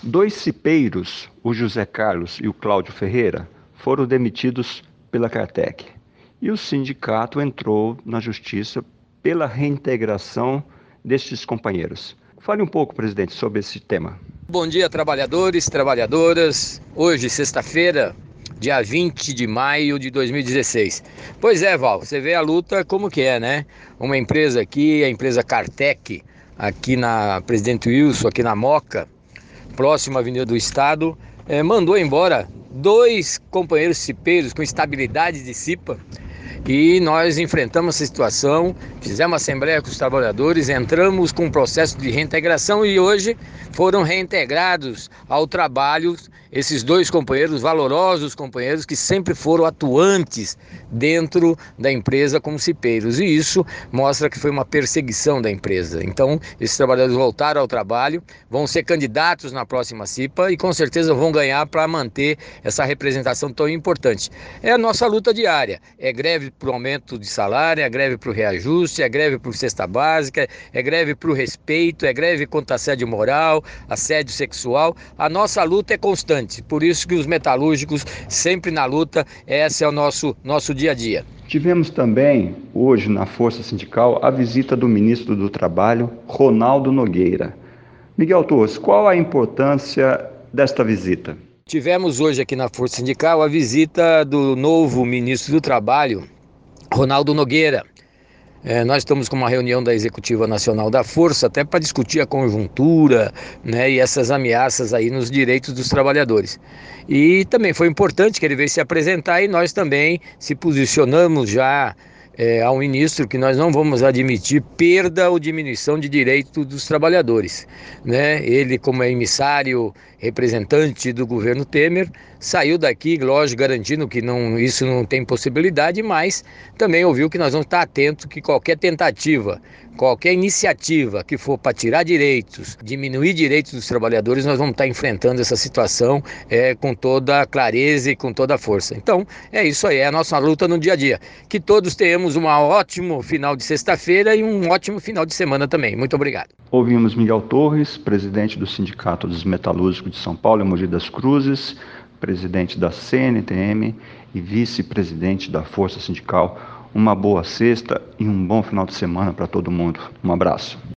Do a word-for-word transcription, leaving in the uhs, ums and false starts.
Dois cipeiros, o José Carlos e o Cláudio Ferreira, foram demitidos pela Cartec. E o sindicato entrou na justiça pela reintegração destes companheiros. Fale um pouco, presidente, sobre esse tema. Bom dia, trabalhadores, trabalhadoras. Hoje, sexta-feira, dia vinte de maio de dois mil e dezesseis. Pois é, Val, você vê a luta como que é, né? Uma empresa aqui, a empresa Cartec, aqui na Presidente Wilson, aqui na Moca, próxima à Avenida do Estado, eh, mandou embora dois companheiros cipeiros com estabilidade de cipa. E nós enfrentamos essa situação, fizemos uma assembleia com os trabalhadores, entramos com um processo de reintegração e hoje foram reintegrados ao trabalho esses dois companheiros, valorosos companheiros que sempre foram atuantes dentro da empresa como cipeiros. E isso mostra que foi uma perseguição da empresa. Então, esses trabalhadores voltaram ao trabalho, vão ser candidatos na próxima cipa e com certeza vão ganhar para manter essa representação tão importante. É a nossa luta diária, é greve para o aumento de salário, é greve para o reajuste, é greve por cesta básica, é greve para o respeito, é greve contra assédio moral, assédio sexual. A nossa luta é constante, por isso que os metalúrgicos sempre na luta, esse é o nosso, nosso dia a dia. Tivemos também, hoje, na Força Sindical, a visita do ministro do Trabalho, Ronaldo Nogueira. Miguel Torres, qual a importância desta visita? Tivemos hoje aqui na Força Sindical a visita do novo ministro do Trabalho, Ronaldo Nogueira. É, nós estamos com uma reunião da Executiva Nacional da Força até para discutir a conjuntura, né, e essas ameaças aí nos direitos dos trabalhadores. E também foi importante que ele veio se apresentar e nós também se posicionamos já é, ao ministro que nós não vamos admitir perda ou diminuição de direito dos trabalhadores, né? Ele, como é emissário, representante do governo Temer, saiu daqui, lógico, garantindo que não, isso não tem possibilidade, mas também ouviu que nós vamos estar atentos que qualquer tentativa, qualquer iniciativa que for para tirar direitos, diminuir direitos dos trabalhadores, nós vamos estar enfrentando essa situação é, com toda a clareza e com toda a força. Então, é isso aí, é a nossa luta no dia a dia. Que todos tenhamos um ótimo final de sexta-feira e um ótimo final de semana também. Muito obrigado. Ouvimos Miguel Torres, presidente do Sindicato dos Metalúrgicos de São Paulo e Mogi das Cruzes, presidente da C N T M e vice-presidente da Força Sindical. Uma boa sexta e um bom final de semana para todo mundo. Um abraço.